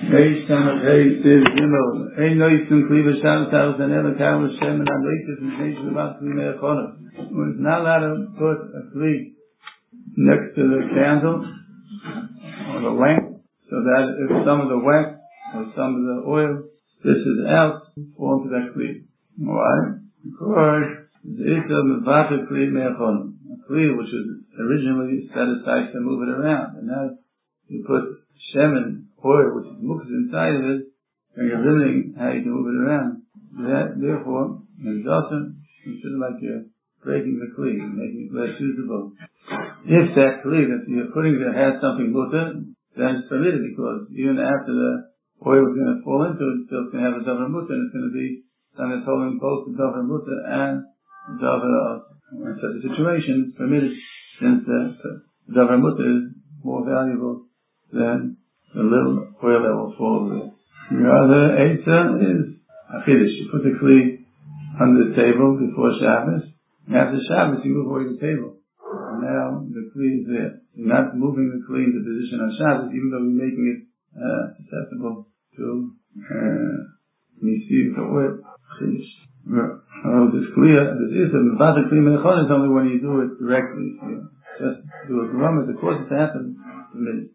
Hey, Shammah, hey, Sid, Gimel. Hey, Noisim, Kliva, Shabbos, Taros, and Ela, Karim, Shem, and Aleitis, and Nation, about Kli Me'echonah. It's not allowed to put a Kli next to the candle or the lamp, so that if some of the wax or some of the oil spills out, fall into that Kli. Why? Because it's a Mevata Kli Me'echonah. A Kli which was originally set aside to move it around, and now you put Shem oil, which is muktzah inside of it, and you're limiting how you can move it around. That, therefore, it's also considered like you're breaking the kli, making it less usable. If that kli that you're putting there has something mutter, then it's permitted, because even after the oil is going to fall into it, it's still going to have a davar mutter, and it's going to be something that's holding both the davar mutter and the davar of. In such a situation, it's permitted, since the davar mutter is more valuable than the little oil that will fall there. The other Eitzah is a Chiddush. You put the Kli under the table before Shabbos. After Shabbos, you move away the table. And now the Kli is there. You're not moving the Kli into position on Shabbos, even though you're making it susceptible to receive the oil. Chiddush. This Kli, this is a Mevata Kli Me'echonah is only when you do it directly. You just do a drum, the cause it to happen to me.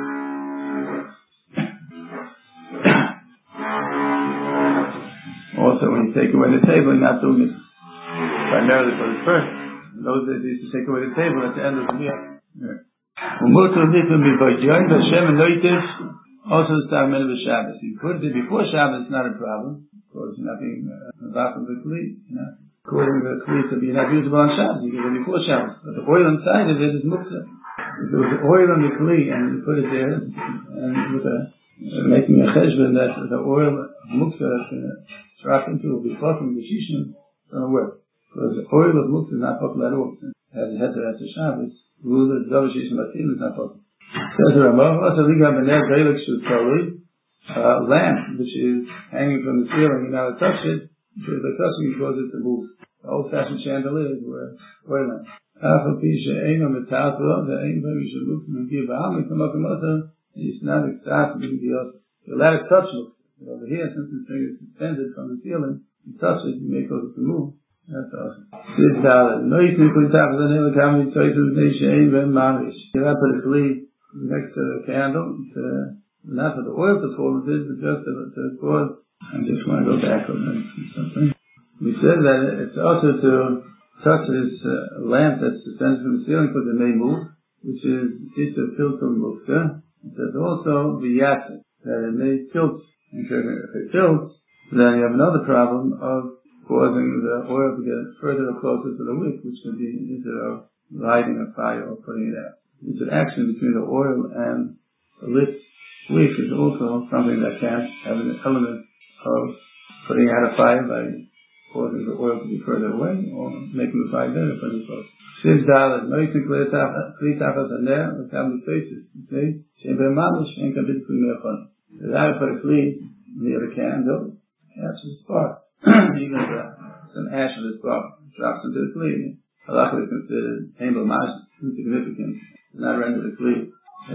Also, when you take away the table, you're not doing it primarily for the first. In those days, they used to take away the table at the end of the meal. Also, you put it before Shabbos, it's not a problem. Of course, nothing about the Kli. According to the Kli, to be not usable on Shabbos, you give it before Shabbos. But the oil inside of it is muktzah. If there was oil in the Kli and you put it there, and with making a cheshbon that the oil of muktzah that's going to drop into will be fucking the shishim, it's going to work. Because the oil of muktzah is not fucking at all. As it had to after Shabbos, the rule is the shishim batim is not fucking. Says the Ramah, also liga b'ner geilik shutali, lamp which is hanging from the ceiling, you're not to touch it, because by touching it causes it to move. The old-fashioned chandeliers were oil lamps. Afal pisha einam etatro, the ein baby should look and give ba'am, and come up and mutter, it's not exactly the you're allowed to touch it. Over here, since the thing is suspended from the ceiling, you touch it, you may cause it to move. That's awesome. This dollar. No, you can put it up with the name of the company, so it's a nation, and mamish. You have to put a Kli next to the candle, not for the oil to fall into it, but just to cause. I just want to go back on something. We said that it's also to touch this lamp that's suspended from the ceiling because it may move, which is it's a filter mukta. It says also the yasik, that it may tilt. If it tilts, then you have another problem of causing the oil to get further or closer to the wick, which could be either of lighting a fire or putting it out. This interaction between the oil and the lit wick is also something that can have an element of putting out a fire by causing the oil to be further away or making the fire better putting it closer. Shiv Dalet, Noisim Kli Tachas Aner, the family faces. You see? Shem Mamish, and Kabit Kli Me'echonah. The guy put a Kli near the candle, catches a spark. Even some ash of the spark drops into the Kli. Halachah is considered Heimel Mash, insignificant. It's not rendered a Kli.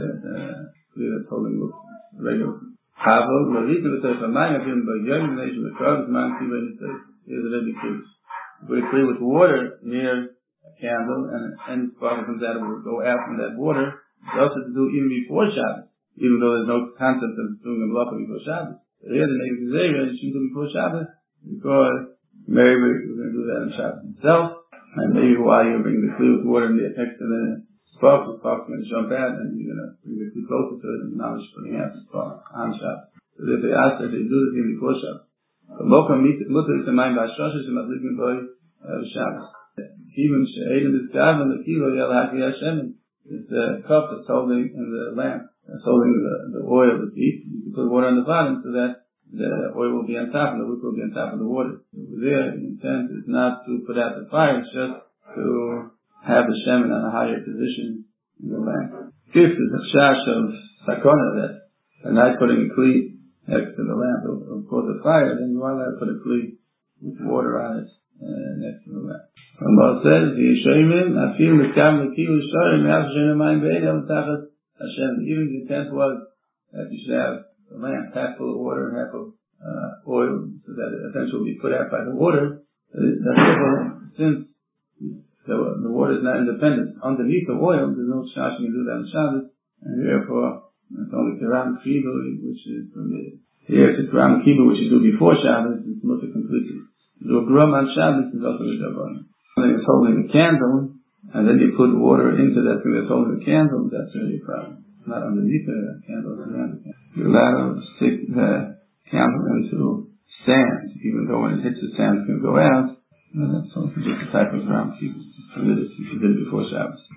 Kli that's holding the regular. Havel, Lalita V'Tef HaMayim, Avim B'Yom, Nation V'Krav, Man Kiva Nisei. Here's a Rebbe Kli. Put a Kli with water near a candle, and any spark that comes out will go out from that water. It's also to do even before Shabbos. Even though there's no concept of doing a malacha before Shabbos. But here the Neiv Gezerah, you shouldn't do before Shabbos, because maybe we're going to do that on Shabbos itself, and maybe while you're bringing the Kli with water next to the spark's going to jump out, and you're going to bring the Kli closer to it, and now it's putting out the spark on Shabbos. So if they ask that they do this even before Shabbos. The Mocha Mutter is the mind by Shoshes and Madlikin Boy Shabbos. Even She'edim is Gavin, the Kilo Yel Haki Hashem, is the cup that's holding in the lamp. That's holding the oil, the heat. You can put water on the bottom so that the oil will be on top and the wick will be on top of the water. Over there, the intent is not to put out the fire, it's just to have the shemen on a higher position in the lamp. Fifth is a chash of sakona, that by not putting a Kli next to the lamp will cause a fire, then you are allowed to put a Kli with water on it next to the lamp. Rambam says, the Yeshayim, Afil Miskam Lekilu Shorim, Me'af Shenem Mayim Be'ed El Tachat Hashem. Even the intent was that you should have the lamp, half full of water and half of oil, so that it eventually will be put out by the water. Since the water is not independent underneath the oil, there's no shach you can do that on Shabbos, and therefore it's only Kiram Kibu which is permitted. Here it's Kiram Kibu which you do before Shabbos, it's mutter completely. To do a Grum on Shabbos is also a Dabban. When it's holding a candle, and then you put water into that thing that's holding the candle, that's really a problem. It's not underneath the candle, it's around the candle. You're allowed to stick the candle into sand, even though when it hits the sand it's going to go out. That's also just a type of ground. It's permitted if you did it before Shabbos.